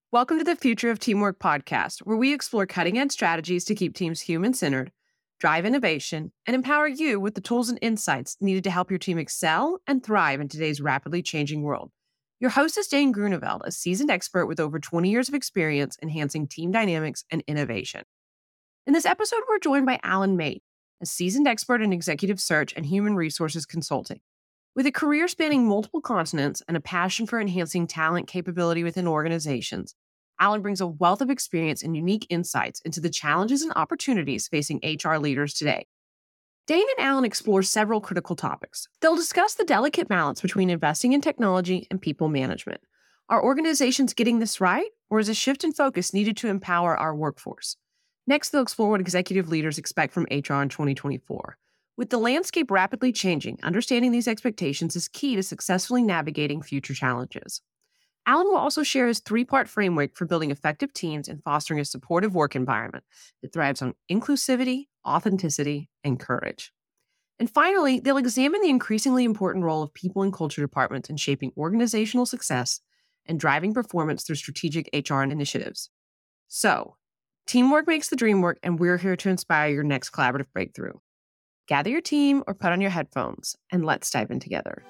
Welcome to the Future of Teamwork podcast, where we explore cutting-edge strategies to keep teams human-centered, drive innovation, and empower you with the tools and insights needed to help your team excel and thrive in today's rapidly changing world. Your host is Dane Grunewald, a seasoned expert with over 20 years of experience enhancing team dynamics and innovation. In this episode, we're joined by Alan Mate, a seasoned expert in executive search and human resources consulting. With a career spanning multiple continents and a passion for enhancing talent capability within organizations, Alan brings a wealth of experience and unique insights into the challenges and opportunities facing HR leaders today. Dane and Alan explore several critical topics. They'll discuss the delicate balance between investing in technology and people management. Are organizations getting this right, or is a shift in focus needed to empower our workforce? Next, they'll explore what executive leaders expect from HR in 2024. With the landscape rapidly changing, understanding these expectations is key to successfully navigating future challenges. Alan will also share his three-part framework for building effective teams and fostering a supportive work environment that thrives on inclusivity, authenticity, and courage. And finally, they'll examine the increasingly important role of people and culture departments in shaping organizational success and driving performance through strategic HR initiatives. So, teamwork makes the dream work, and we're here to inspire your next collaborative breakthrough. Gather your team or put on your headphones, and let's dive in together.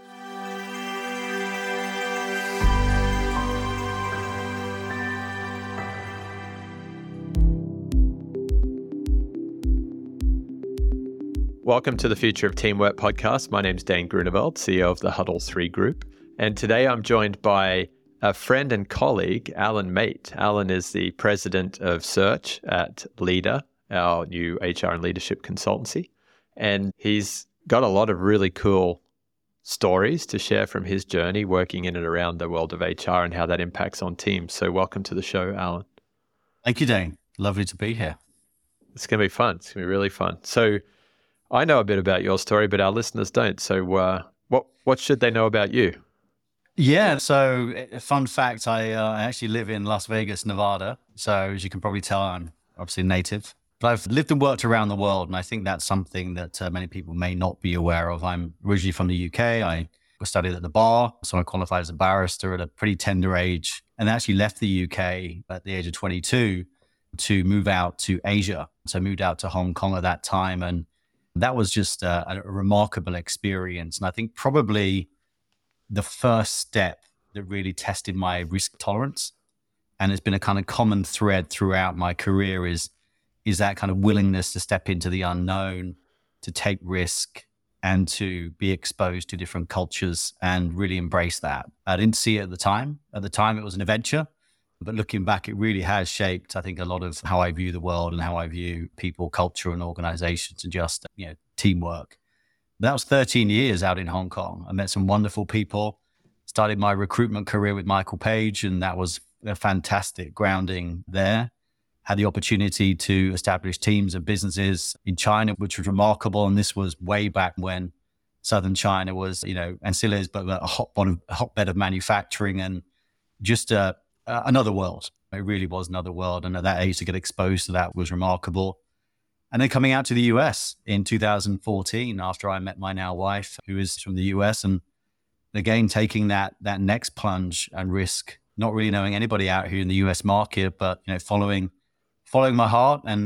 Welcome to the Future of Teamwork podcast. My name is Dane Grunewald, CEO of the Huddle 3 Group. And today I'm joined by a friend and colleague, Alan Mate. Alan is the president of search at Leader, our new HR and leadership consultancy. And he's got a lot of really cool stories to share from his journey working in and around the world of HR and how that impacts on teams. So welcome to the show, Alan. Thank you, Dane. Lovely to be here. It's going to be fun. It's going to be really fun. So I know a bit about your story, but our listeners don't. So what should they know about you? Yeah, so fun fact, I actually live in Las Vegas, Nevada. So as you can probably tell, I'm obviously native. But I've lived and worked around the world, and I think that's something that many people may not be aware of. I'm originally from the UK. I studied at the bar, so I qualified as a barrister at a pretty tender age, and actually left the UK at the age of 22 to move out to Asia. So I moved out to Hong Kong at that time, and that was just a remarkable experience. And I think probably the first step that really tested my risk tolerance, and it's been a kind of common thread throughout my career, is that kind of willingness to step into the unknown, to take risk, and to be exposed to different cultures and really embrace that. I didn't see it at the time. At the time, it was an adventure. But looking back, it really has shaped, I think, a lot of how I view the world and how I view people, culture, and organizations, and just, teamwork. That was 13 years out in Hong Kong. I met some wonderful people, started my recruitment career with Michael Page, and that was a fantastic grounding there. Had the opportunity to establish teams and businesses in China, which was remarkable. And this was way back when Southern China was, and still is, but a hotbed of manufacturing and just another world. It really was another world. And at that age to get exposed to that was remarkable. And then coming out to the US in 2014, after I met my now wife, who is from the US, and again, taking that next plunge and risk, not really knowing anybody out here in the US market, but, following my heart and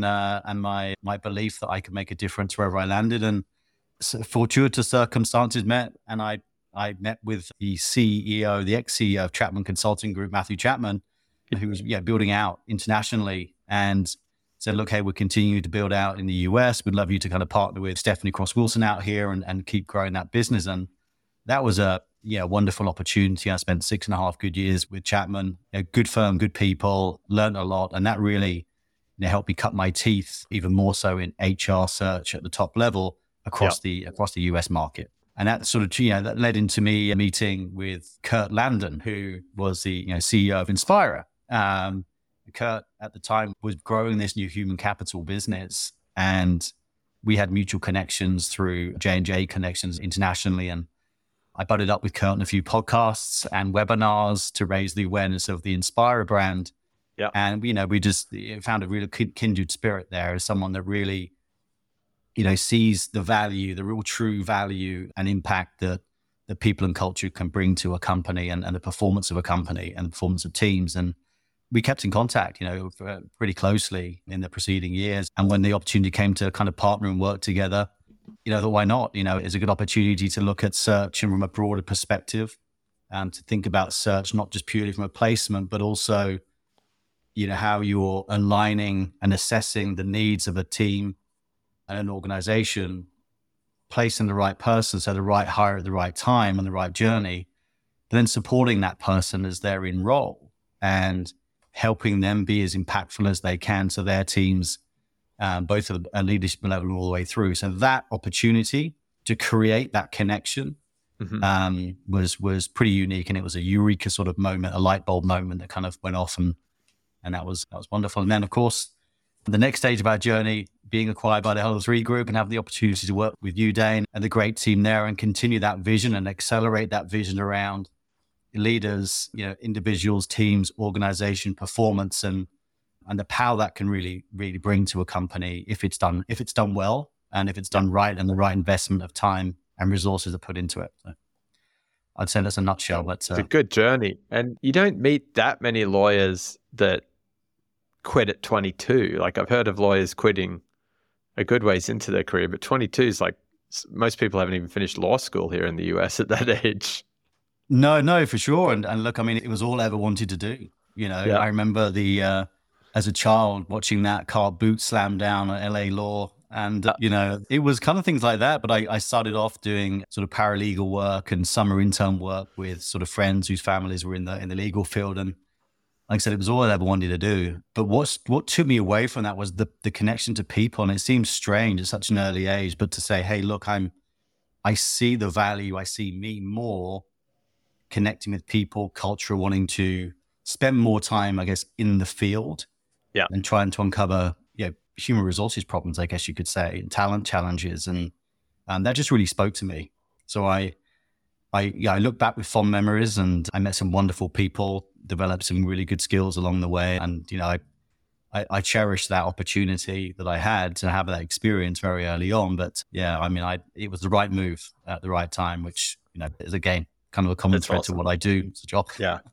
my belief that I could make a difference wherever I landed. And fortuitous circumstances met, and I met with the CEO, the ex-CEO of Chapman Consulting Group, Matthew Chapman, who was building out internationally, and said, look, hey, we're continuing to build out in the US. We'd love you to kind of partner with Stephanie Cross-Wilson out here and keep growing that business. And that was a wonderful opportunity. I spent 6.5 good years with Chapman, good firm, good people, learned a lot. And that really helped me cut my teeth even more so in HR search at the top level across the US market. And that sort of, that led into me a meeting with Kurt Landon, who was the CEO of Inspira. Kurt at the time was growing this new human capital business, and we had mutual connections through J&J connections internationally. And I butted up with Kurt on a few podcasts and webinars to raise the awareness of the Inspira brand. Yeah. And, we just found a really kindred spirit there as someone that really, sees the value, the real true value and impact that people and culture can bring to a company and the performance of a company and the performance of teams. And we kept in contact, pretty closely in the preceding years. And when the opportunity came to kind of partner and work together, I thought, why not? It's a good opportunity to look at search and from a broader perspective, to think about search, not just purely from a placement, but also, how you're aligning and assessing the needs of a team and an organization, placing the right person, so the right hire at the right time and the right journey, but then supporting that person as they're in role and helping them be as impactful as they can to their teams, both at a leadership level and all the way through. So that opportunity to create that connection was pretty unique, and it was a eureka sort of moment, a light bulb moment that kind of went off, and that was wonderful. And then, of course, the next stage of our journey, being acquired by the Huddle 3 Group and have the opportunity to work with you, Dane, and the great team there, and continue that vision and accelerate that vision around leaders, individuals, teams, organization, performance, and the power that can really, really bring to a company if it's done well, and if it's done right, and the right investment of time and resources are put into it. So I'd say that's a nutshell. But it's a good journey, and you don't meet that many lawyers that quit at 22. Like, I've heard of lawyers quitting a good ways into their career, but 22 is like, most people haven't even finished law school here in the US at that age. No, for sure. And look, I mean, it was all I ever wanted to do. I remember as a child watching that car boot slam down at LA Law. And, it was kind of things like that. But I started off doing sort of paralegal work and summer intern work with sort of friends whose families were in the legal field. And like I said, it was all I ever wanted to do. But what took me away from that was the connection to people. And it seems strange at such an early age, but to say, hey, look, I see the value. I see me more connecting with people, culture, wanting to spend more time, I guess, in the field, and trying to uncover, human resources problems, I guess you could say, and talent challenges, and that just really spoke to me. So I look back with fond memories, and I met some wonderful people, developed some really good skills along the way, and I cherish that opportunity that I had to have that experience very early on. But it was the right move at the right time, which is again kind of a common thread to what I do. It's a job.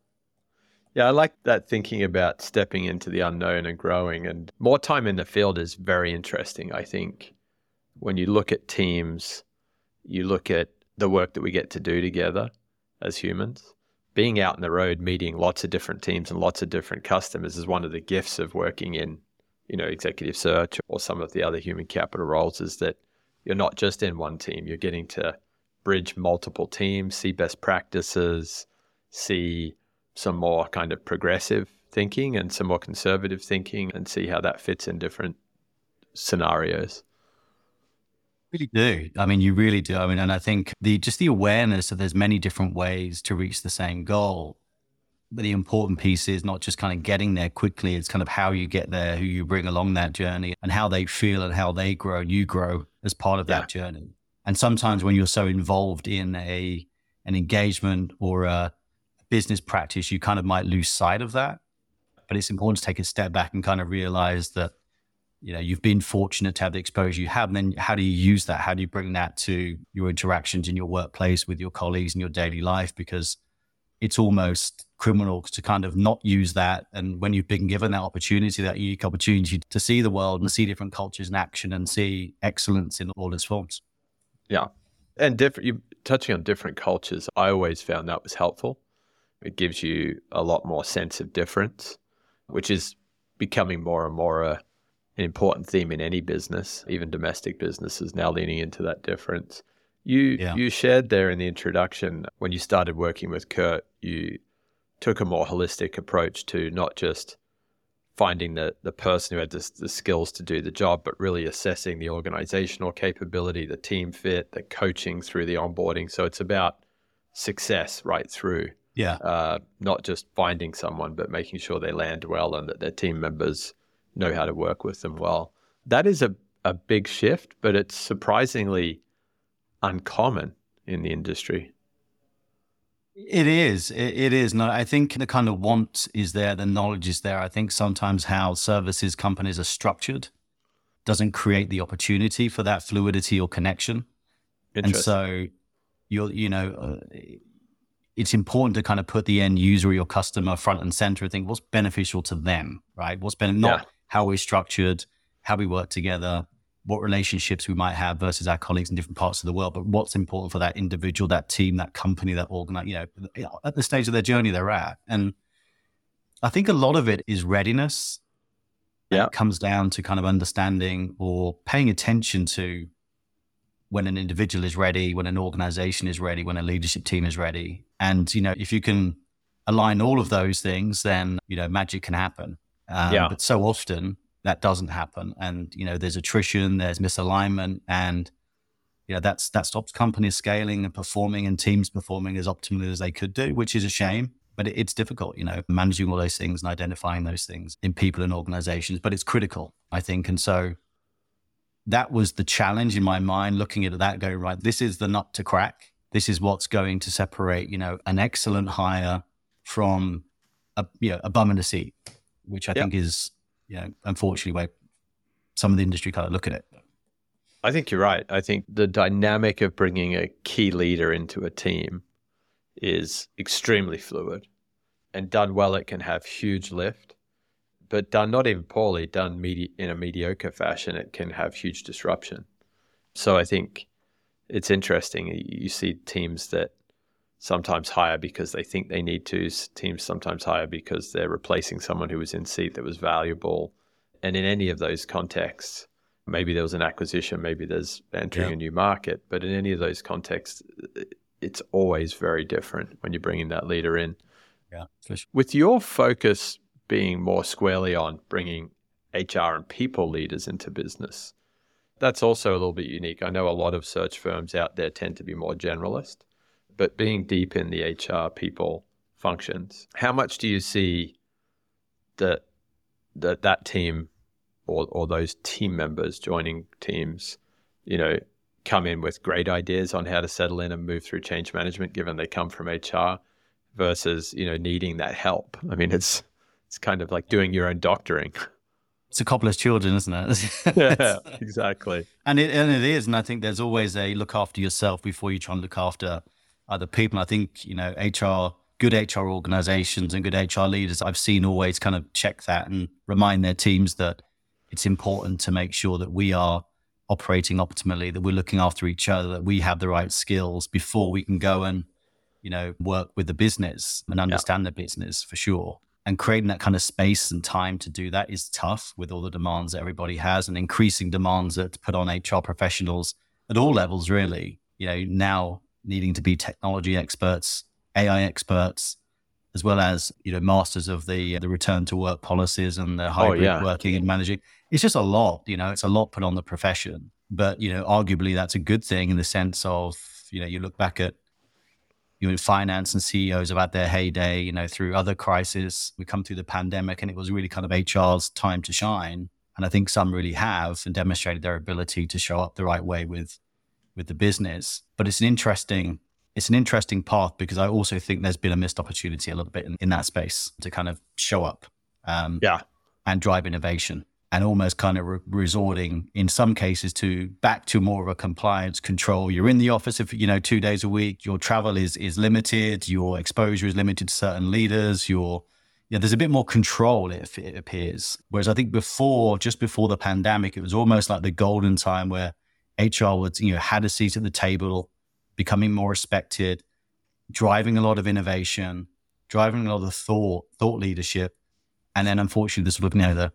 Yeah, I like that, thinking about stepping into the unknown and growing, and more time in the field is very interesting. I think when you look at teams, you look at the work that we get to do together as humans. Being out on the road, meeting lots of different teams and lots of different customers is one of the gifts of working in, executive search or some of the other human capital roles, is that you're not just in one team. You're getting to bridge multiple teams, see best practices, see some more kind of progressive thinking and some more conservative thinking, and see how that fits in different scenarios. Really do. I mean, you really do. I mean, and I think the awareness that there's many different ways to reach the same goal. But the important piece is not just kind of getting there quickly. It's kind of how you get there, who you bring along that journey, and how they feel and how they grow and you grow as part of that journey. And sometimes when you're so involved in an engagement or a business practice, you kind of might lose sight of that. But it's important to take a step back and kind of realize that, you've been fortunate to have the exposure you have. And then how do you use that? How do you bring that to your interactions in your workplace with your colleagues in your daily life? Because it's almost criminal to kind of not use that. And when you've been given that opportunity, that unique opportunity to see the world and see different cultures in action and see excellence in all its forms. Yeah. And you touching on different cultures, I always found that was helpful. It gives you a lot more sense of difference, which is becoming more and more an important theme in any business. Even domestic businesses now leaning into that difference. You shared there in the introduction, when you started working with Kurt, you took a more holistic approach to not just finding the person who had the skills to do the job, but really assessing the organizational capability, the team fit, the coaching through the onboarding. So it's about success right through. Not just finding someone, but making sure they land well and that their team members know how to work with them well. That is a big shift, but it's surprisingly uncommon in the industry. It is. It is. No, I think the kind of want is there, the knowledge is there. I think sometimes how services companies are structured doesn't create the opportunity for that fluidity or connection. And so it's important to kind of put the end user or your customer front and center and think what's beneficial to them, right? Not how we're structured, how we work together, what relationships we might have versus our colleagues in different parts of the world, but what's important for that individual, that team, that company, that organization, at the stage of their journey they're at. And I think a lot of it is readiness. Yeah. It comes down to kind of understanding or paying attention to when an individual is ready, when an organization is ready, when a leadership team is ready. And, if you can align all of those things, then, magic can happen. But so often that doesn't happen. And, there's attrition, there's misalignment, and, that stops companies scaling and performing and teams performing as optimally as they could do, which is a shame. But it's difficult, managing all those things and identifying those things in people and organizations. But it's critical, I think. And so that was the challenge in my mind, looking at that, going, right, this is the nut to crack. This is what's going to separate, an excellent hire from a bum in a seat, which I think is, unfortunately, where some of the industry kind of look at it. I think you're right. I think the dynamic of bringing a key leader into a team is extremely fluid, and done well, it can have huge lift, but done not even poorly, done in a mediocre fashion, it can have huge disruption. So I think it's interesting. You see teams that sometimes hire because they think they need to, teams sometimes hire because they're replacing someone who was in seat that was valuable. And in any of those contexts, maybe there was an acquisition, maybe there's entering a new market, but in any of those contexts, it's always very different when you're bringing that leader in. Yeah, for sure. With your focus being more squarely on bringing HR and people leaders into business, that's also a little bit unique. I know a lot of search firms out there tend to be more generalist, but being deep in the HR people functions, how much do you see that team or those team members joining teams, come in with great ideas on how to settle in and move through change management, given they come from HR, versus, needing that help? I mean, it's kind of like doing your own doctoring. It's a cobbler's children, isn't it? Yeah, exactly. And it is. And I think there's always a look after yourself before you try and look after other people. And I think, good HR organizations and good HR leaders, I've seen always kind of check that and remind their teams that it's important to make sure that we are operating optimally, that we're looking after each other, that we have the right skills before we can go and, work with the business and understand the business, for sure. And creating that kind of space and time to do that is tough with all the demands that everybody has and increasing demands that put on HR professionals at all levels, really. Now needing to be technology experts, AI experts, as well as, masters of the return to work policies and the hybrid working and managing. It's just a lot, it's a lot put on the profession. But, arguably that's a good thing in the sense of, you look back at finance and CEOs have had their heyday, through other crises. We come through the pandemic and it was really kind of HR's time to shine. And I think some really have and demonstrated their ability to show up the right way with the business. But it's an interesting path, because I also think there's been a missed opportunity a little bit in that space to kind of show up and drive innovation, and almost kind of resorting in some cases back to more of a compliance control. You're in the office if 2 days a week, your travel is limited, your exposure is limited to certain leaders, there's a bit more control, it appears. Whereas I think just before the pandemic, it was almost like the golden time where HR was, had a seat at the table, becoming more respected, driving a lot of innovation, driving a lot of thought leadership. And then unfortunately the sort of,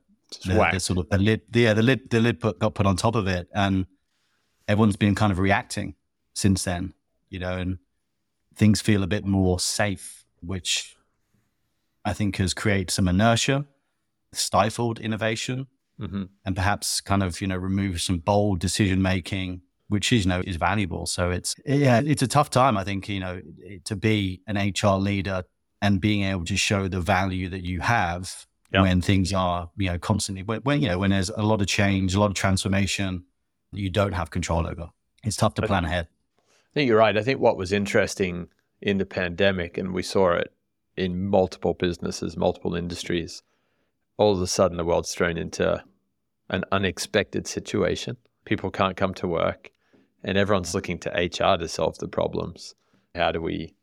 the lid got put on top of it, and everyone's been kind of reacting since then, and things feel a bit more safe, which I think has created some inertia, stifled innovation, and perhaps kind of, removed some bold decision making, which is, is valuable. So it's a tough time, I think, to be an HR leader and being able to show the value that you have when things are, constantly, when there's a lot of change, a lot of transformation that you don't have control over. It's tough to plan ahead. I think you're right. I think what was interesting in the pandemic, and we saw it in multiple businesses, multiple industries, all of a sudden the world's thrown into an unexpected situation. People can't come to work and everyone's looking to HR to solve the problems. How do we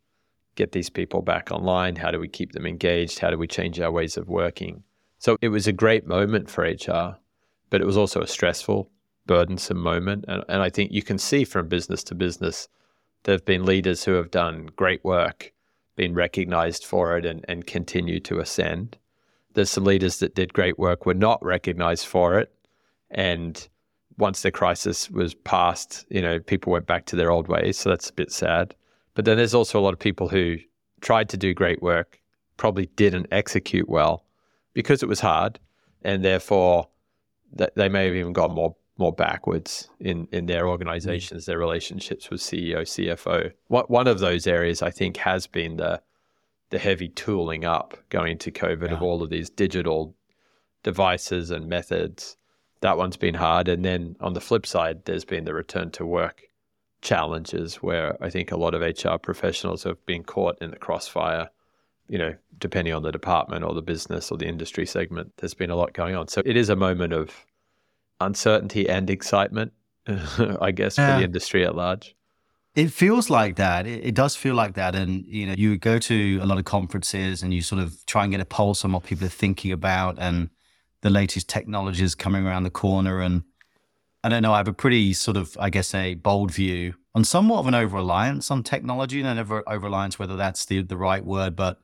get these people back online? How do we keep them engaged? How do we change our ways of working? So it was a great moment for HR, but it was also a stressful, burdensome moment. And I think you can see from business to business, there have been leaders who have done great work, been recognized for it, and continue to ascend. There's some leaders that did great work, were not recognized for it. And once the crisis was past, people went back to their old ways. So that's a bit sad. But then there's also a lot of people who tried to do great work, probably didn't execute well because it was hard. And therefore, they may have even gone more backwards in their organizations, their relationships with CEO, CFO. One of those areas, I think, has been the heavy tooling up going into COVID of all of these digital devices and methods. That one's been hard. And then on the flip side, there's been the return to work challenges where I think a lot of HR professionals have been caught in the crossfire, depending on the department or the business or the industry segment. There's been a lot going on. So it is a moment of uncertainty and excitement, I guess, for the industry at large. It feels like that. It does feel like that. And, you go to a lot of conferences and you sort of try and get a pulse on what people are thinking about and the latest technologies coming around the corner. And I don't know, I have a pretty sort of, I guess, a bold view on somewhat of an over-reliance on technology, and over-reliance, whether that's the right word, but,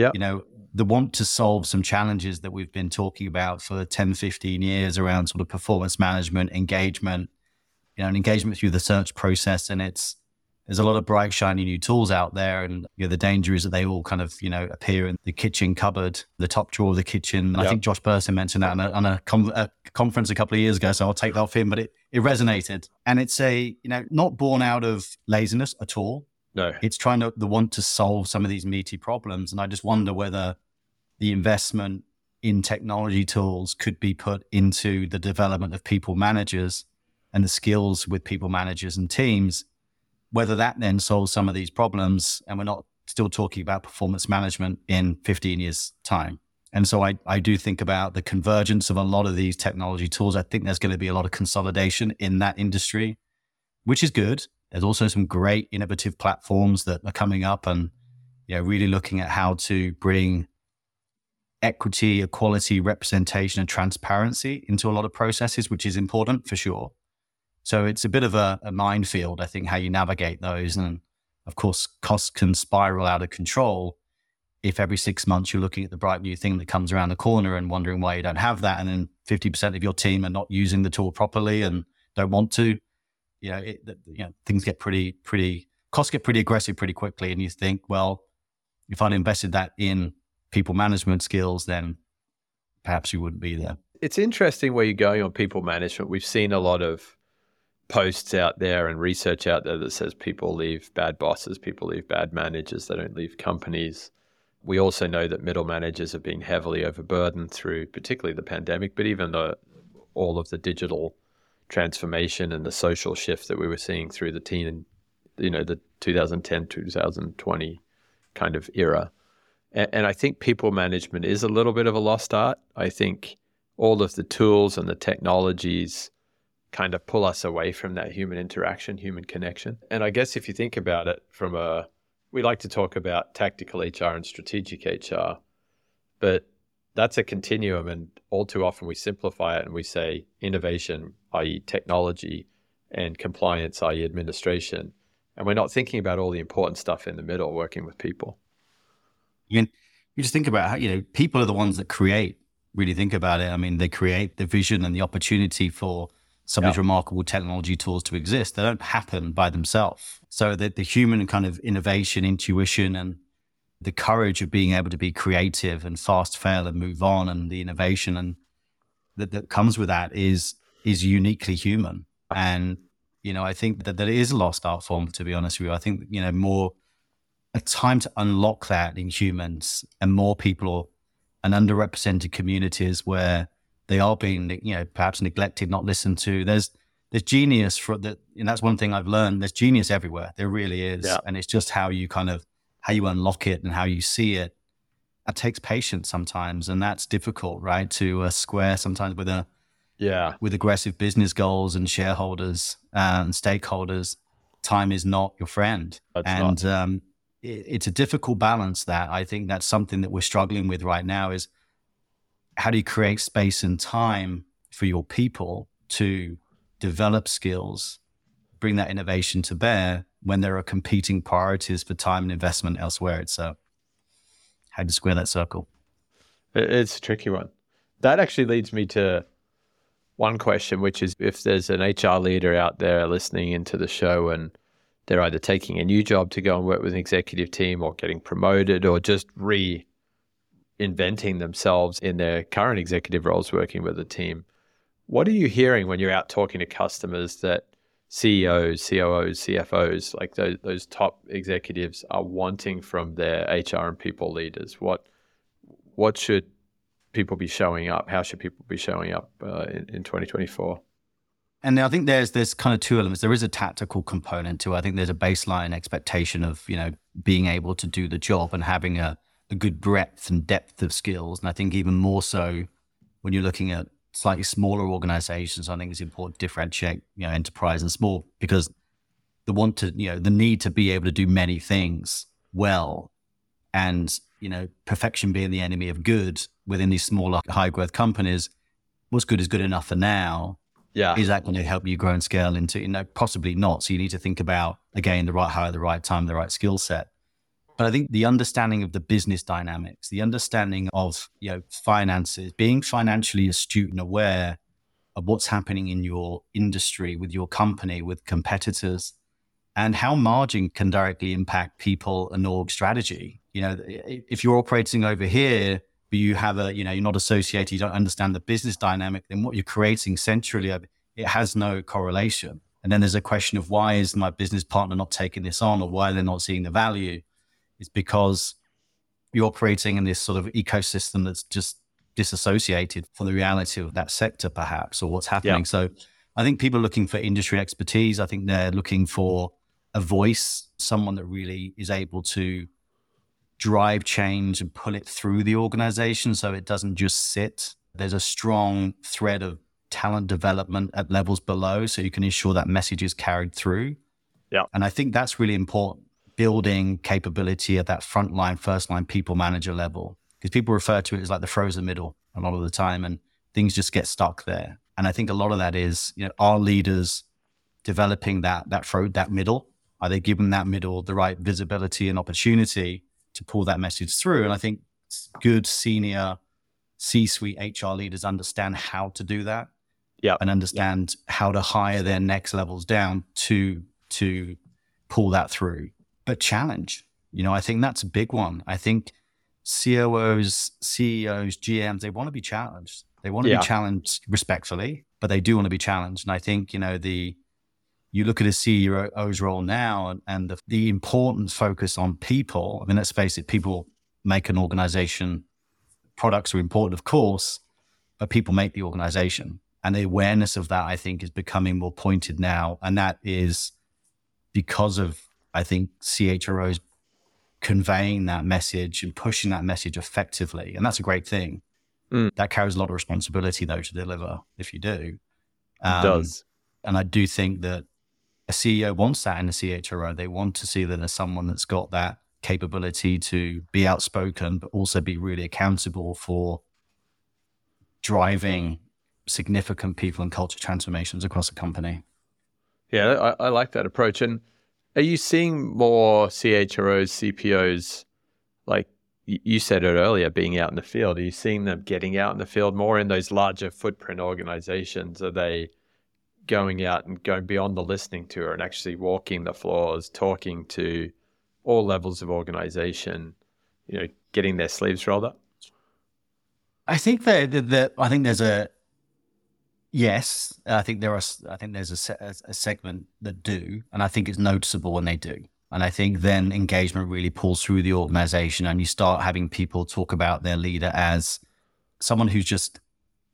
the want to solve some challenges that we've been talking about for 10, 15 years around sort of performance management, engagement, and engagement through the search process. And there's a lot of bright, shiny new tools out there. And the danger is that they all kind of, appear in the kitchen cupboard, the top drawer of the kitchen. I think Josh Bersin mentioned that on a conference a couple of years ago. So I'll take that off him, but it resonated. And it's not born out of laziness at all. No, it's the want to solve some of these meaty problems. And I just wonder whether the investment in technology tools could be put into the development of people managers and the skills with people managers and teams, whether that then solves some of these problems. And we're not still talking about performance management in 15 years' time. And so I do think about the convergence of a lot of these technology tools. I think there's going to be a lot of consolidation in that industry, which is good. There's also some great innovative platforms that are coming up and really looking at how to bring equity, equality, representation, and transparency into a lot of processes, which is important for sure. So it's a bit of a minefield, I think, how you navigate those. And of course, costs can spiral out of control if every 6 months you're looking at the bright new thing that comes around the corner and wondering why you don't have that. And then 50% of your team are not using the tool properly and don't want to. Things get costs get pretty aggressive pretty quickly. And you think, well, if I'd invested that in people management skills, then perhaps you wouldn't be there. It's interesting where you're going on people management. We've seen a lot of posts out there and research out there that says people leave bad bosses, people leave bad managers, they don't leave companies. We also know that middle managers have been heavily overburdened through particularly the pandemic, but even all of the digital transformation and the social shift that we were seeing through the 2010, 2020 kind of era. And I think people management is a little bit of a lost art. I think all of the tools and the technologies kind of pull us away from that human interaction, human connection. And I guess if you think about it we like to talk about tactical HR and strategic HR, but that's a continuum. And all too often we simplify it and we say innovation, i.e. technology, and compliance, i.e. administration. And we're not thinking about all the important stuff in the middle, working with people. You just think about how, people are the ones that create, really think about it. I mean, they create the vision and the opportunity for some of these remarkable technology tools to exist. They don't happen by themselves. So the human kind of innovation, intuition, and the courage of being able to be creative and fast fail and move on, and the innovation and that comes with that is uniquely human. And, I think that it is a lost art form, to be honest with you. I think, more a time to unlock that in humans and more people and underrepresented communities where they are being, perhaps neglected, not listened to. There's genius and that's one thing I've learned. There's genius everywhere. There really is. Yeah. And it's just how you unlock it and how you see it. It takes patience sometimes, and that's difficult, right? To square sometimes with aggressive business goals and shareholders and stakeholders. Time is not your friend. it's a difficult balance. That I think that's something that we're struggling with right now is how do you create space and time for your people to develop skills, bring that innovation to bear when there are competing priorities for time and investment elsewhere. It's how to square that circle. It's a tricky one. That actually leads me to one question, which is if there's an HR leader out there listening into the show and they're either taking a new job to go and work with an executive team or getting promoted or just reinventing themselves in their current executive roles working with a team, what are you hearing when you're out talking to customers that CEOs, COOs, CFOs, like those top executives are wanting from their HR and people leaders? What should people be showing up? How should people be showing up in 2024? And I think there's kind of two elements. There is a tactical component to it. I think there's a baseline expectation of, being able to do the job and having a good breadth and depth of skills. And I think even more so when you're looking at slightly smaller organizations, I think it's important to differentiate, enterprise and small, because the need to be able to do many things well and, perfection being the enemy of good within these smaller high growth companies, what's good is good enough for now. Yeah. Is that going to help you grow and scale into, possibly not. So you need to think about, again, the right hire, the right time, the right skill set. But I think the understanding of the business dynamics, the understanding of, finances, being financially astute and aware of what's happening in your industry, with your company, with competitors, and how margin can directly impact people and org strategy. If you're operating over here, but you have you're not associated, you don't understand the business dynamic, then what you're creating centrally, it has no correlation. And then there's a question of why is my business partner not taking this on, or why they're not seeing the value? It's because you're operating in this sort of ecosystem that's just disassociated from the reality of that sector, perhaps, or what's happening. Yeah. So I think people are looking for industry expertise. I think they're looking for a voice, someone that really is able to drive change and pull it through the organization so it doesn't just sit. There's a strong thread of talent development at levels below, so you can ensure that message is carried through. Yeah. And I think that's really important, building capability at that frontline, first line people manager level, because people refer to it as like the frozen middle a lot of the time, and things just get stuck there. And I think a lot of that is, our leaders developing that middle. Are they giving that middle the right visibility and opportunity to pull that message through? And I think good senior C-suite HR leaders understand how to do that. Yeah. And understand how to hire their next levels down to pull that through. But challenge, I think that's a big one. I think COOs, CEOs, GMs, they want to be challenged. They want to be challenged respectfully, but they do want to be challenged. And I think, you look at a CEO's role now and the important focus on people. I mean, let's face it, people make an organization. Products are important, of course, but people make the organization. And the awareness of that, I think, is becoming more pointed now. And that is because of, I think, CHROs conveying that message and pushing that message effectively. And that's a great thing. That carries a lot of responsibility, though, to deliver if you do. It does. And I do think that a CEO wants that in a CHRO. They want to see that there's someone that's got that capability to be outspoken, but also be really accountable for driving significant people and culture transformations across a company. Yeah, I like that approach. And are you seeing more CHROs, CPOs, like you said it earlier, being out in the field? Are you seeing them getting out in the field more in those larger footprint organizations? Are they going out and going beyond the listening tour and actually walking the floors, talking to all levels of organization, getting their sleeves rolled up? I think I think there's a yes. I think there's a segment that do, and I think it's noticeable when they do. And I think then engagement really pulls through the organization, and you start having people talk about their leader as someone who's just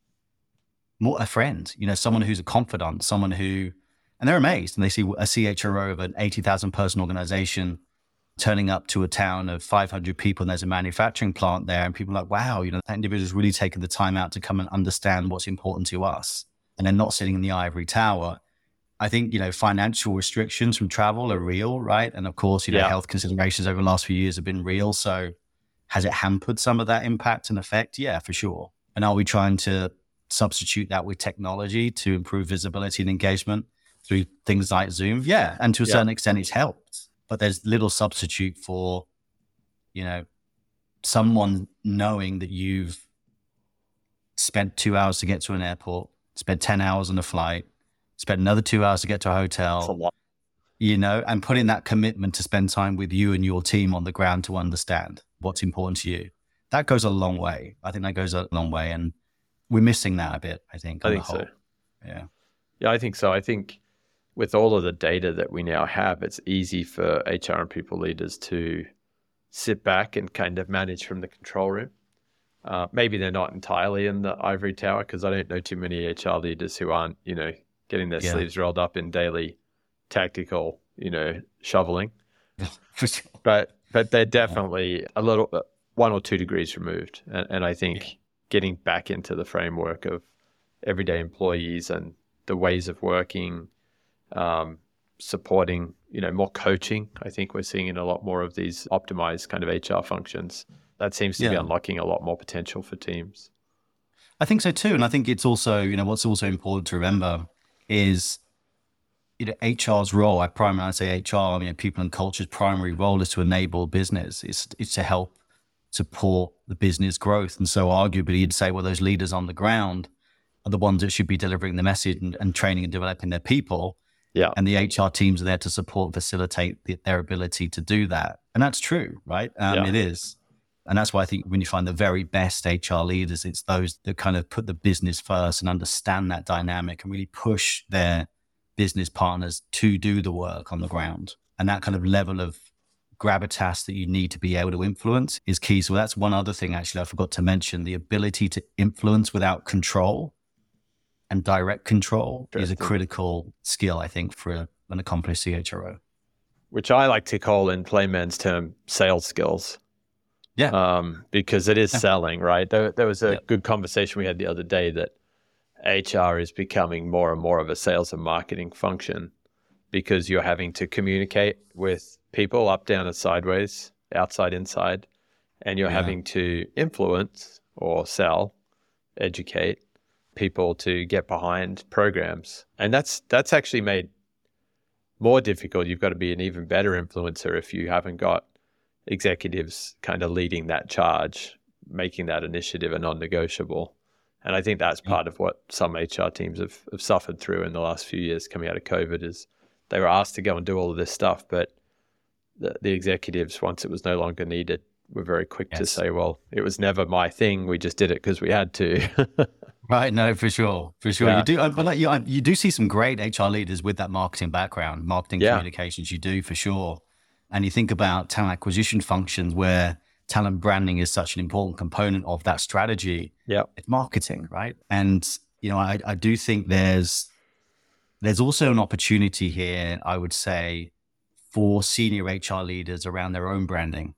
more a friend, someone who's a confidant, someone who, and they're amazed and they see a CHRO of an 80,000 person organization turning up to a town of 500 people and there's a manufacturing plant there, and people are like, wow, that individual's really taken the time out to come and understand what's important to us. And they're not sitting in the ivory tower. I think, financial restrictions from travel are real, right? And of course, health considerations over the last few years have been real. So has it hampered some of that impact and effect? Yeah, for sure. And are we trying to substitute that with technology to improve visibility and engagement through things like Zoom? Yeah. And to a certain extent, it's helped. But there's little substitute for, someone knowing that you've spent 2 hours to get to an airport, spent 10 hours on a flight, spent another 2 hours to get to a hotel. That's a lot. And putting that commitment to spend time with you and your team on the ground to understand what's important to you. That goes a long way. I think that goes a long way. And we're missing that a bit, I think. I think so. Yeah. Yeah, I think so. I think with all of the data that we now have, it's easy for HR and people leaders to sit back and kind of manage from the control room. Maybe they're not entirely in the ivory tower, because I don't know too many HR leaders who aren't, getting their sleeves rolled up in daily tactical, shoveling. But they're definitely a little 1 or 2 degrees removed. And I think getting back into the framework of everyday employees and the ways of working, supporting, more coaching. I think we're seeing in a lot more of these optimized kind of HR functions. That seems to be unlocking a lot more potential for teams. I think so too. And I think it's also, what's also important to remember is, HR's role, when I say HR, people and culture's primary role is to enable business. It's to help support the business growth. And so arguably you'd say, well, those leaders on the ground are the ones that should be delivering the message and training and developing their people. Yeah. And the HR teams are there to support, facilitate their ability to do that. And that's true, right? It is. And that's why I think when you find the very best HR leaders, it's those that kind of put the business first and understand that dynamic and really push their business partners to do the work on the ground. And that kind of level of gravitas that you need to be able to influence is key. So that's one other thing, actually, I forgot to mention. The ability to influence without control and direct control is a critical skill, I think, for an accomplished CHRO. Which I like to call, in layman's term, sales skills. Yeah. Because it is selling, right? There was a good conversation we had the other day that HR is becoming more and more of a sales and marketing function, because you're having to communicate with people up, down, and sideways, outside, inside, and you're having to influence or sell, educate people to get behind programs. And that's actually made more difficult. You've got to be an even better influencer if you haven't got executives kind of leading that charge, making that initiative a non-negotiable. And I think that's part of what some HR teams have suffered through in the last few years coming out of COVID, is they were asked to go and do all of this stuff, but the executives, once it was no longer needed, were very quick to say, well, it was never my thing. We just did it because we had to. Right. No, for sure. Yeah. You do. But you do see some great HR leaders with that marketing background, marketing communications. You do, for sure. And you think about talent acquisition functions where talent branding is such an important component of that strategy. Yeah. It's marketing, right? And, I do think there's also an opportunity here, I would say, for senior HR leaders around their own branding.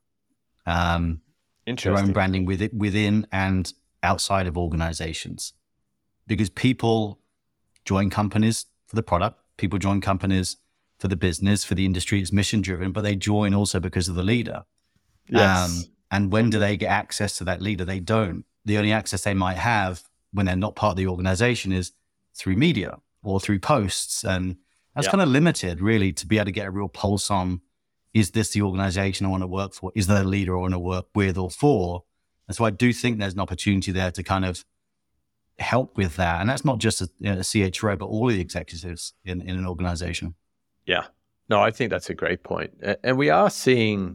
Interesting. Their own branding within and outside of organizations. Because people join companies for the product, people join companies for the business, for the industry. It's mission driven, but they join also because of the leader. Yes. And when do they get access to that leader? They don't. The only access they might have when they're not part of the organization is through media or through posts. And that's kind of limited, really, to be able to get a real pulse on, is this the organization I want to work for? Is there a leader I want to work with or for? And so I do think there's an opportunity there to kind of help with that. And that's not just a CHRO, but all of the executives in an organization. Yeah. No, I think that's a great point. And we are seeing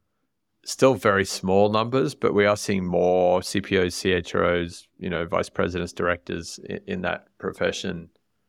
still very small numbers, but we are seeing more CPOs, CHROs, vice presidents, directors in that profession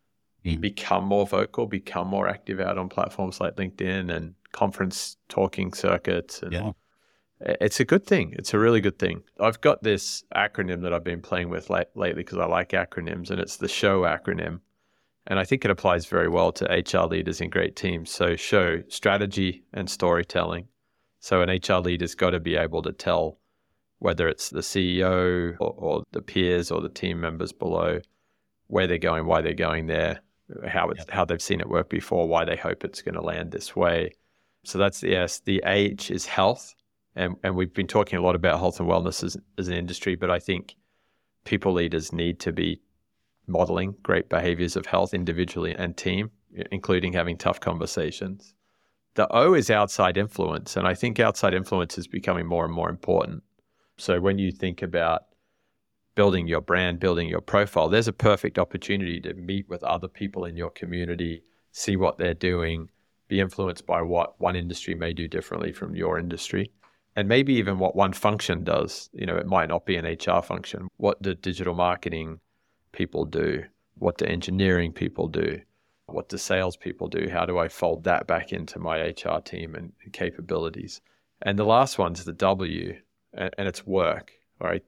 become more vocal, become more active out on platforms like LinkedIn and conference talking circuits. And it's a good thing. It's a really good thing. I've got this acronym that I've been playing with lately because I like acronyms, and it's the SHOW acronym. And I think it applies very well to HR leaders in great teams. So SHOW, strategy and storytelling. So an HR leader's got to be able to tell, whether it's the CEO or the peers or the team members below, where they're going, why they're going there, how they've seen it work before, why they hope it's going to land this way. So that's the S. The H is health. And we've been talking a lot about health and wellness as an industry, but I think people leaders need to be modeling great behaviors of health individually and team, including having tough conversations. The O is outside influence, and I think outside influence is becoming more and more important. So when you think about building your brand, building your profile, there's a perfect opportunity to meet with other people in your community, see what they're doing, be influenced by what one industry may do differently from your industry, and maybe even what one function does. It might not be an HR function. What do digital marketing people do? What do engineering people do? What do sales people do? How do I fold that back into my HR team and capabilities? And the last one's the W, and it's work, right?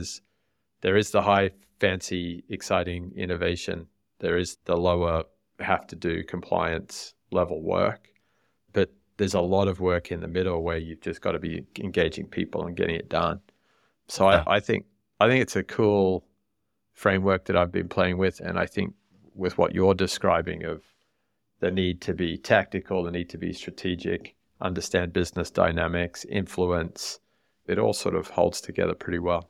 There is the high, fancy, exciting innovation. There is the lower, have to do compliance level work. But there's a lot of work in the middle where you've just got to be engaging people and getting it done. So I think it's a cool framework that I've been playing with. And I think with what you're describing of the need to be tactical, the need to be strategic, understand business dynamics, influence, it all sort of holds together pretty well.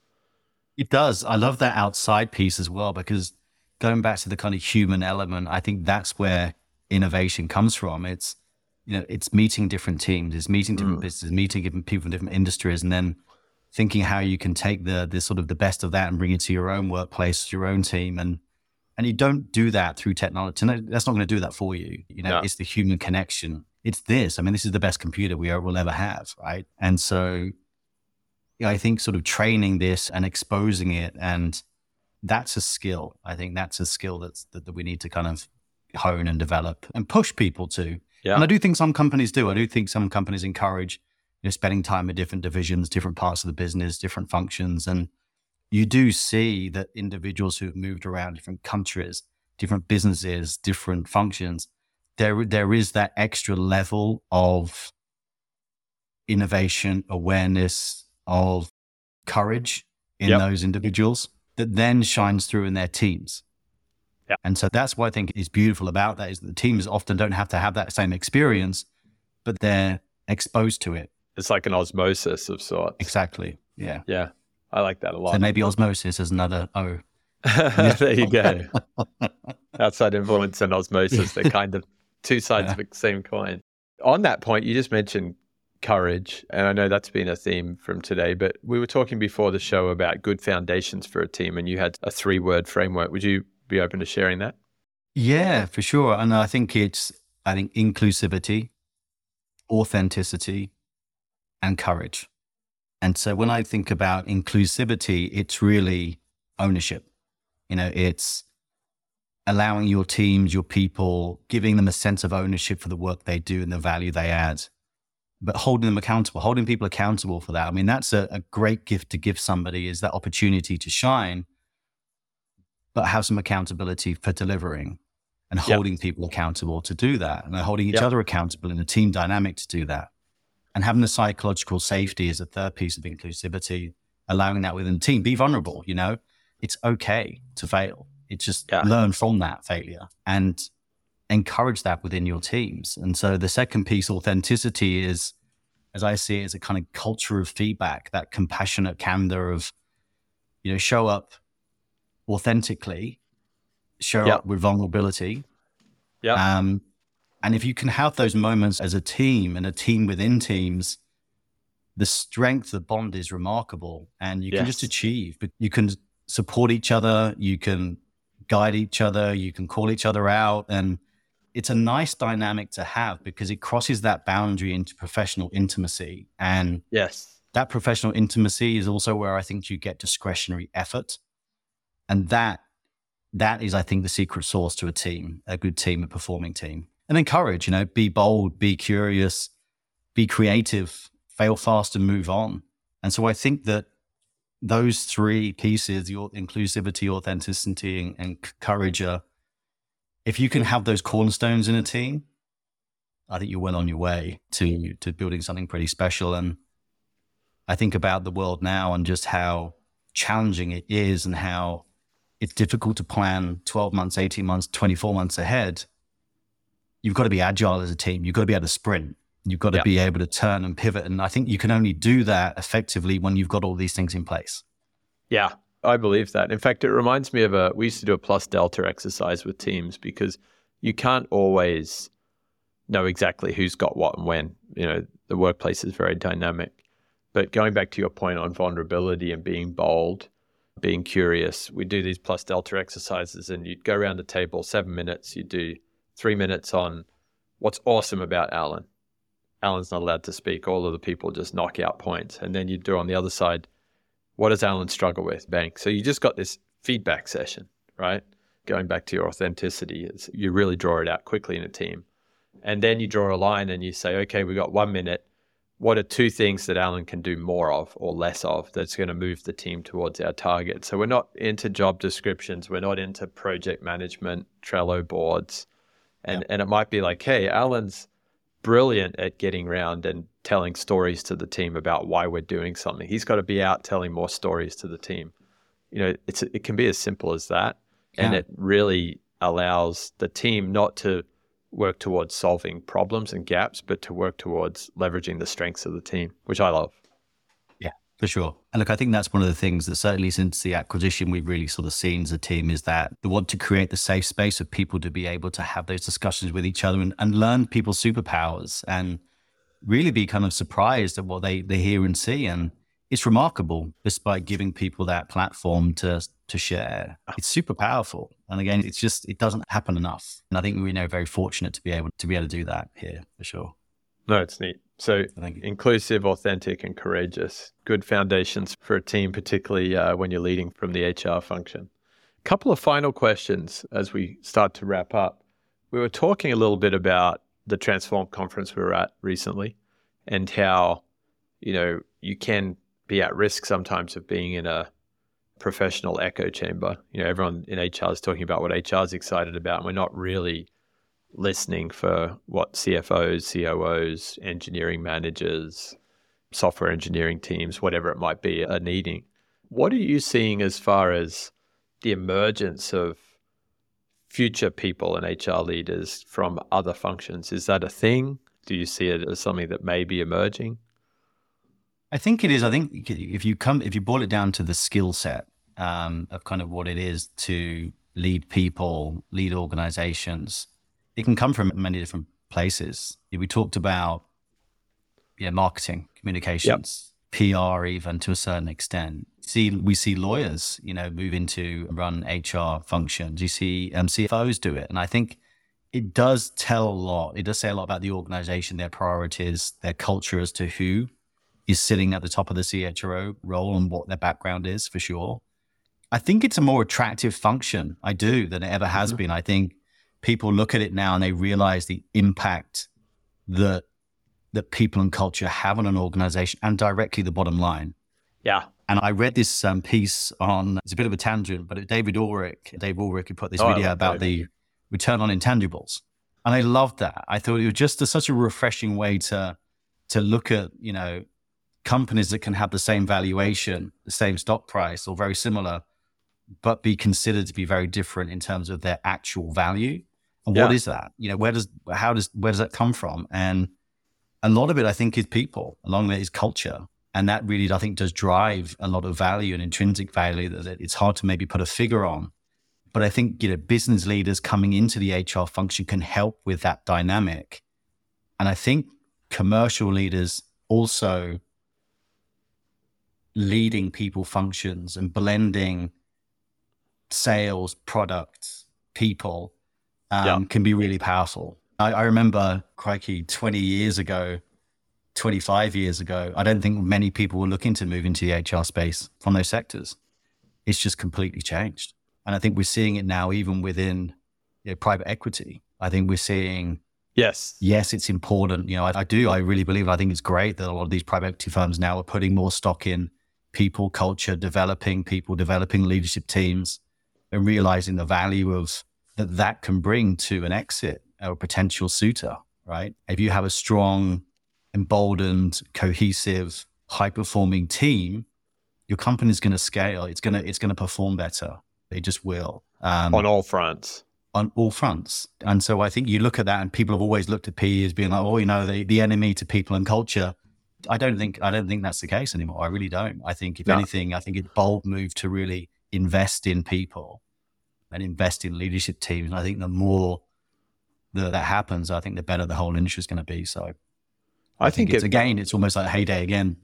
It does. I love that outside piece as well, because going back to the kind of human element, I think that's where innovation comes from. It's meeting different teams, it's meeting different businesses, meeting different people from different industries, and then thinking how you can take the sort of the best of that and bring it to your own workplace, your own team. And you don't do that through technology. That's not going to do that for you. No. It's the human connection. It's this. I mean, this is the best computer we will ever have, right? And so I think sort of training this and exposing it, and that's a skill. I think that's a skill that we need to kind of hone and develop and push people to. Yeah. And I do think some companies do. I do think some companies encourage spending time with different divisions, different parts of the business, different functions. And you do see that individuals who've moved around different countries, different businesses, different functions, there is that extra level of innovation, awareness, of courage in those individuals that then shines through in their teams. Yeah. And so that's what I think is beautiful about that, is that the teams often don't have to have that same experience, but they're exposed to it. It's like an osmosis of sorts. Exactly. Yeah. Yeah. I like that a lot. So maybe osmosis is another O. There you go. Outside influence and osmosis, they're kind of two sides of the same coin. On that point, you just mentioned courage, and I know that's been a theme from today, but we were talking before the show about good foundations for a team, and you had a 3-word framework. Would you be open to sharing that? Yeah, for sure. And I think inclusivity, authenticity, and courage. And so when I think about inclusivity, it's really ownership. It's allowing your teams, your people, giving them a sense of ownership for the work they do and the value they add, but holding them accountable, holding people accountable for that. I mean, that's a great gift to give somebody, is that opportunity to shine, but have some accountability for delivering and holding people accountable to do that, and holding each other accountable in a team dynamic to do that. And having the psychological safety is a third piece of inclusivity, allowing that within the team. Be vulnerable, it's okay to fail. It's just learn from that failure and encourage that within your teams. And so the second piece, authenticity, is, as I see it, is a kind of culture of feedback, that compassionate candor of, show up authentically, show up with vulnerability. Yeah. And if you can have those moments as a team and a team within teams, the strength of the bond is remarkable, and you can just achieve, but you can support each other, you can guide each other, you can call each other out. And it's a nice dynamic to have, because it crosses that boundary into professional intimacy. And that professional intimacy is also where I think you get discretionary effort. And that is, I think, the secret sauce to a team, a good team, a performing team. And then courage, be bold, be curious, be creative, fail fast and move on. And so I think that those 3 pieces, your inclusivity, authenticity, and courage, if you can have those cornerstones in a team, I think you're well on your way to building something pretty special. And I think about the world now and just how challenging it is, and how it's difficult to plan 12 months, 18 months, 24 months ahead. You've got to be agile as a team. You've got to be able to sprint. You've got to be able to turn and pivot. And I think you can only do that effectively when you've got all these things in place. Yeah, I believe that. In fact, it reminds me of we used to do a plus delta exercise with teams because you can't always know exactly who's got what and when. The workplace is very dynamic. But going back to your point on vulnerability and being bold, being curious, we do these plus delta exercises and you'd go around the table 7 minutes, you do 3 minutes on what's awesome about Alan. Alan's not allowed to speak. All of the people just knock out points. And then you do on the other side, what does Alan struggle with? Bang. So you just got this feedback session, right? Going back to your authenticity, you really draw it out quickly in a team. And then you draw a line and you say, okay, we got 1 minute. What are 2 things that Alan can do more of or less of that's going to move the team towards our target? So we're not into job descriptions. We're not into project management, Trello boards. And it might be like, hey, Alan's brilliant at getting around and telling stories to the team about why we're doing something. He's got to be out telling more stories to the team. It can be as simple as that. Yeah. And it really allows the team not to work towards solving problems and gaps, but to work towards leveraging the strengths of the team, which I love. Yeah, for sure. And look, I think that's one of the things that certainly since the acquisition, we've really sort of seen as a team is that they want to create the safe space of people to be able to have those discussions with each other and learn people's superpowers and really be kind of surprised at what they hear and see. And it's remarkable just by giving people that platform to share. It's super powerful. And again, it doesn't happen enough. And I think we're very fortunate to be able to do that here for sure. No, it's neat. So inclusive, authentic, and courageous. Good foundations for a team, particularly when you're leading from the HR function. A couple of final questions as we start to wrap up. We were talking a little bit about the Transform conference we were at recently and how, you can be at risk sometimes of being in a professional echo chamber. Everyone in HR is talking about what HR is excited about, and we're not really listening for what CFOs, COOs, engineering managers, software engineering teams, whatever it might be, are needing. What are you seeing as far as the emergence of future people and HR leaders from other functions? Is that a thing? Do you see it as something that may be emerging? I think it is. I think if you boil it down to the skill set of kind of what it is to lead people, lead organizations, it can come from many different places. We talked about marketing, communications, PR, even to a certain extent. We see lawyers, move into run HR functions. You see CFOs do it, and I think it does tell a lot. It does say a lot about the organization, their priorities, their culture as to who is sitting at the top of the CHRO role and what their background is, for sure. I think it's a more attractive function, than it ever has been. I think people look at it now and they realize the impact that people and culture have on an organization and directly the bottom line. Yeah. And I read this piece on, it's a bit of a tangent, but Dave Ulrich, who put this video about the return on intangibles. And I loved that. I thought it was just such a refreshing way to look at, companies that can have the same valuation, the same stock price, or very similar, but be considered to be very different in terms of their actual value. And what is that? Where does that come from? And a lot of it, I think, is people. A lot of it is culture. And that really, I think, does drive a lot of value and intrinsic value that it's hard to maybe put a figure on. But I think, business leaders coming into the HR function can help with that dynamic. And I think commercial leaders also leading people functions and blending sales, products, people can be really powerful. I remember, crikey, 20 years ago, 25 years ago, I don't think many people were looking to move into the HR space from those sectors. It's just completely changed. And I think we're seeing it now even within private equity. I think we're seeing, yes, it's important. I really believe, I think it's great that a lot of these private equity firms now are putting more stock in people, culture, developing people, developing leadership teams, and realizing the value of that can bring to an exit or a potential suitor, right? If you have a strong, emboldened, high-performing team, your company's going to scale. It's going to perform better. It just will. On all fronts. On all fronts. And so I think you look at that, and people have always looked at PE as being like, oh, the enemy to people and culture. I don't think that's the case anymore. I really don't. I think if anything, I think it's a bold move to really invest in people and invest in leadership teams. And I think the more that happens, I think the better the whole industry is going to be. So I think it's almost like heyday again.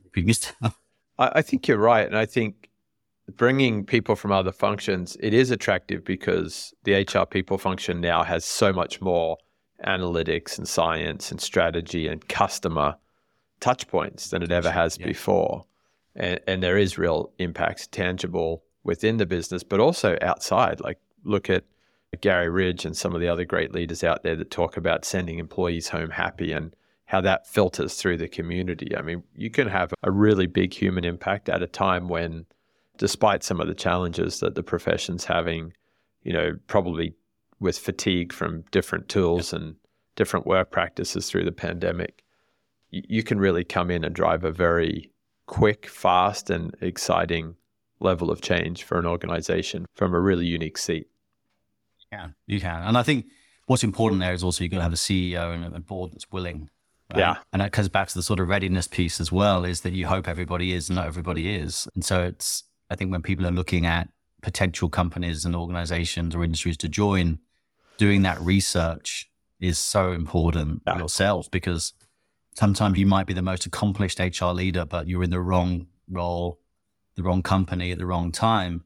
I think you're right. And I think bringing people from other functions, it is attractive because the HR people function now has so much more analytics and science and strategy and customer touch points than it ever has before. And there is real impact, tangible within the business, but also outside. Like look at Gary Ridge and some of the other great leaders out there that talk about sending employees home happy and how that filters through the community. I mean, you can have a really big human impact at a time when, despite some of the challenges that the profession's having, probably with fatigue from different tools and different work practices through the pandemic, you can really come in and drive a very quick, fast, and exciting level of change for an organization from a really unique seat. Yeah, you can. And I think what's important there is also you've got to have a CEO and a board that's willing. Right? Yeah. And that comes back to the sort of readiness piece as well, is that you hope everybody is, and not everybody is. And so I think when people are looking at potential companies and organizations or industries to join, doing that research is so important for yourself, because sometimes you might be the most accomplished HR leader, but you're in the wrong role, the wrong company at the wrong time,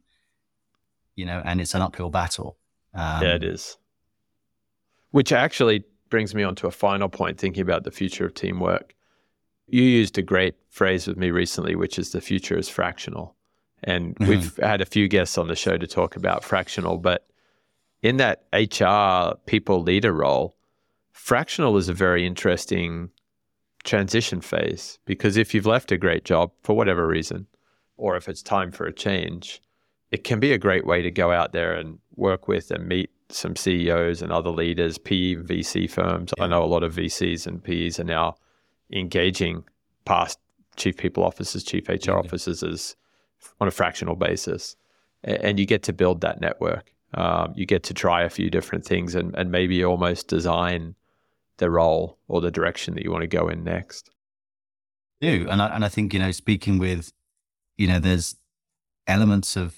and it's an uphill battle. It is. Which actually brings me on to a final point, thinking about the future of teamwork. You used a great phrase with me recently, which is the future is fractional. And we've had a few guests on the show to talk about fractional, but in that HR people leader role, fractional is a very interesting transition phase, because if you've left a great job for whatever reason, or if it's time for a change, it can be a great way to go out there and work with and meet some CEOs and other leaders, PE and VC firms. I know a lot of VCs and PEs are now engaging past chief people officers, chief HR officers on a fractional basis. And you get to build that network. You get to try a few different things and maybe almost design the role or the direction that you want to go in next. And I think, speaking with, there's elements of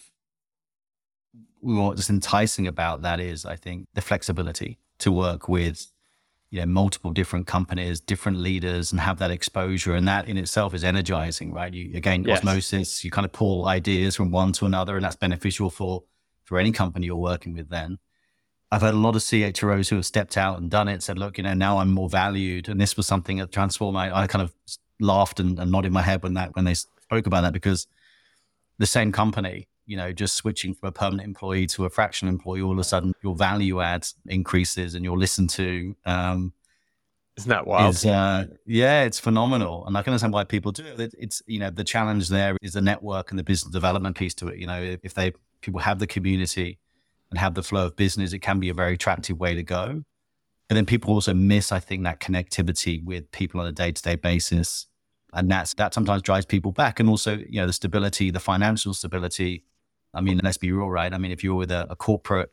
what's enticing about that is, I think, the flexibility to work with, multiple different companies, different leaders, and have that exposure. And that in itself is energizing, right? Osmosis, you kind of pull ideas from one to another, and that's beneficial for any company you're working with then. I've had a lot of CHROs who have stepped out and done it, said, look, now I'm more valued. And this was something at Transform. I kind of laughed and nodded my head when they spoke about that, because the same company, just switching from a permanent employee to a fractional employee, all of a sudden your value add increases and you're listened to. Isn't that wild? It's phenomenal. And I can understand why people do it. It's, the challenge there is the network and the business development piece to it. If people have the community and have the flow of business, it can be a very attractive way to go. But then people also miss, I think, that connectivity with people on a day-to-day basis. And that sometimes drives people back. And also, the stability, the financial stability. I mean, let's be real, right? I mean, if you're with a corporate,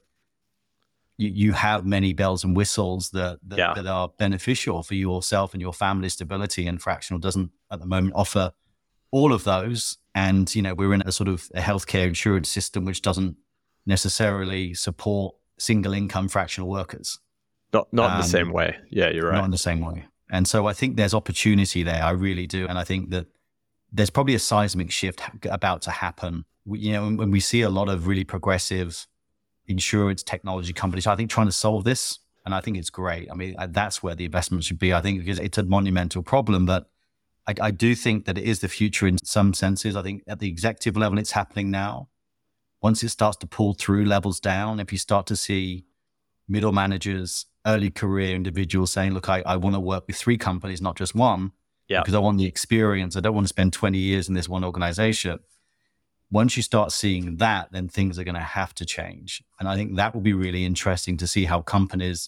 you have many bells and whistles that are beneficial for yourself and your family stability. And fractional doesn't, at the moment, offer all of those. And, we're in a sort of a healthcare insurance system which doesn't necessarily support single income fractional workers. Not in the same way. Yeah, you're right. Not in the same way. And so I think there's opportunity there. I really do. And I think that there's probably a seismic shift about to happen. When we see a lot of really progressive insurance technology companies, I think, trying to solve this, and I think it's great. I mean, that's where the investment should be, I think, because it's a monumental problem. But I do think that it is the future in some senses. I think at the executive level, it's happening now. Once it starts to pull through levels down, if you start to see middle managers, early career individuals saying, look, I want to work with 3 companies, not just one, because I want the experience. I don't want to spend 20 years in this one organization. Once you start seeing that, then things are going to have to change. And I think that will be really interesting to see how companies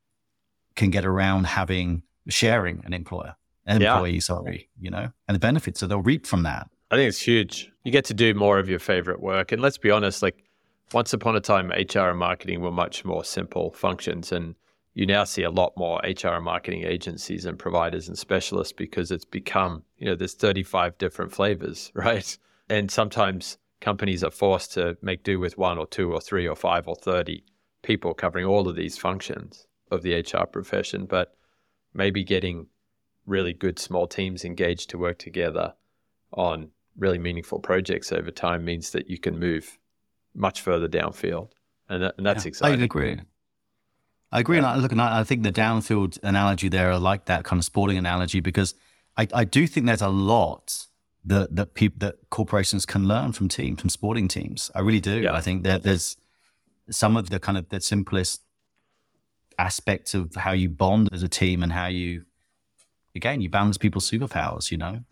can get around sharing an employee, and the benefits that they'll reap from that. I think it's huge. You get to do more of your favorite work. And let's be honest, like once upon a time, HR and marketing were much more simple functions, and you now see a lot more HR and marketing agencies and providers and specialists because it's become, there's 35 different flavors, right? And sometimes companies are forced to make do with 1 or 2 or 3 or 5 or 30 people covering all of these functions of the HR profession, but maybe getting really good small teams engaged to work together on really meaningful projects over time means that you can move much further downfield. And that's exciting. I agree. Yeah. And I think the downfield analogy there, I like that kind of sporting analogy, because I do think there's a lot that corporations can learn from sporting teams. I really do. Yeah. I think that there's some of the simplest aspects of how you bond as a team and how you balance people's superpowers,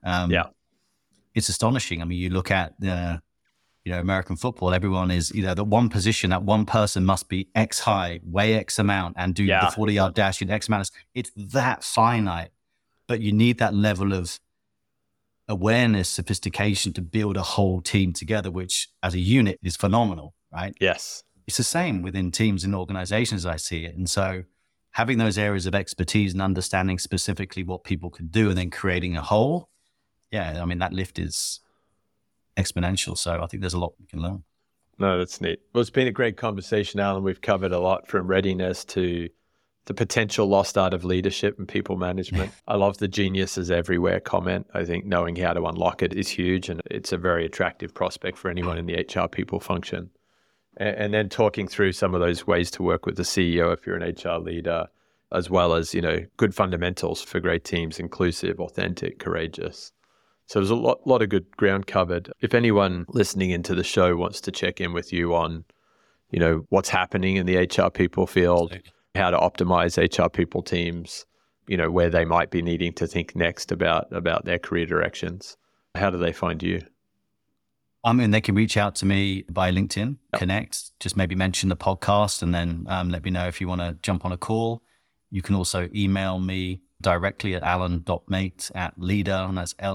It's astonishing. I mean, you look at American football, everyone is, the one position, that one person must be X high, weigh X amount, and do the 40-yard dash in X amount. It's that finite, but you need that level of awareness, sophistication to build a whole team together, which as a unit is phenomenal, right? Yes. It's the same within teams and organizations as I see it. And so having those areas of expertise and understanding specifically what people can do and then creating a whole, that lift is exponential. So I think there's a lot we can learn. No, that's neat. Well, it's been a great conversation, Alan. We've covered a lot from readiness to the potential lost art of leadership and people management. I love the genius is everywhere comment. I think knowing how to unlock it is huge, and it's a very attractive prospect for anyone in the HR people function. And then talking through some of those ways to work with the CEO if you're an HR leader, as well as, good fundamentals for great teams, inclusive, authentic, courageous. So there's a lot of good ground covered. If anyone listening into the show wants to check in with you on, what's happening in the HR people field, how to optimize HR people teams, where they might be needing to think next about their career directions, how do they find you? They can reach out to me by LinkedIn, connect, just maybe mention the podcast, and then let me know if you want to jump on a call. You can also email me directly at alan.mate@leader, and that's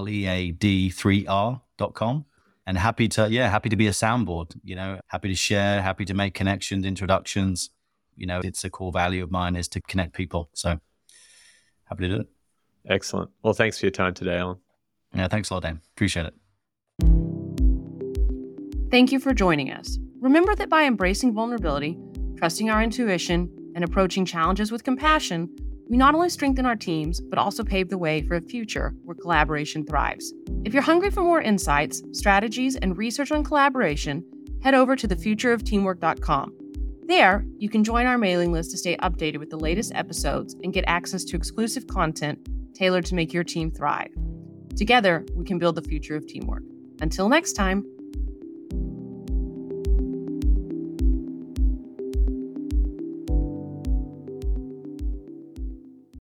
lead3r.com. And happy to be a soundboard, happy to share, happy to make connections, introductions. It's a core value of mine is to connect people. So happy to do it. Excellent. Well, thanks for your time today, Alan. Yeah, thanks a lot, Dan. Appreciate it. Thank you for joining us. Remember that by embracing vulnerability, trusting our intuition, and approaching challenges with compassion, we not only strengthen our teams, but also pave the way for a future where collaboration thrives. If you're hungry for more insights, strategies, and research on collaboration, head over to thefutureofteamwork.com. There, you can join our mailing list to stay updated with the latest episodes and get access to exclusive content tailored to make your team thrive. Together, we can build the future of teamwork. Until next time.